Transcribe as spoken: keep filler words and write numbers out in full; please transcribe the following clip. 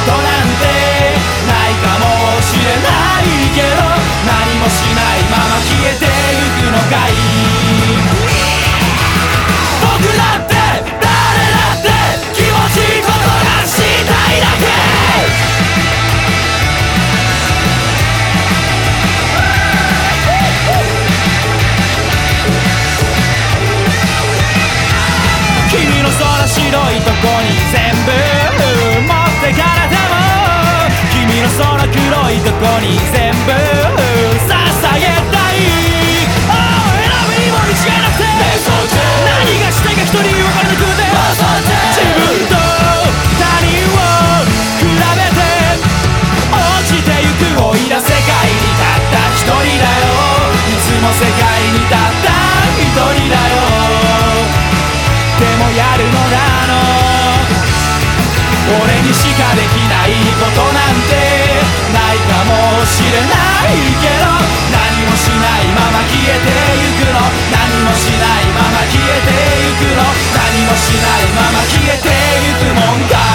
ことなんてないかもしれないけど、何もしないまま消えてゆくのかい。僕だって誰だって気持ちいいことがしたいだけ。君の空白いとこに全部持ってからでも、君の空黒いとこに全部捧げたい。Oh, 選ぶにも道がなくて何がしたいか一人分からなくて、自分と他人を比べて落ちてゆく老いら世界にたった一人だよ。いつも世界にたった一人だよ。でもやるのだの俺にしかできないことなんてないかもしれないけど、何もしないまま消えてゆくの、何もしないまま消えてゆくの、何もしないまま消えてゆくもんか。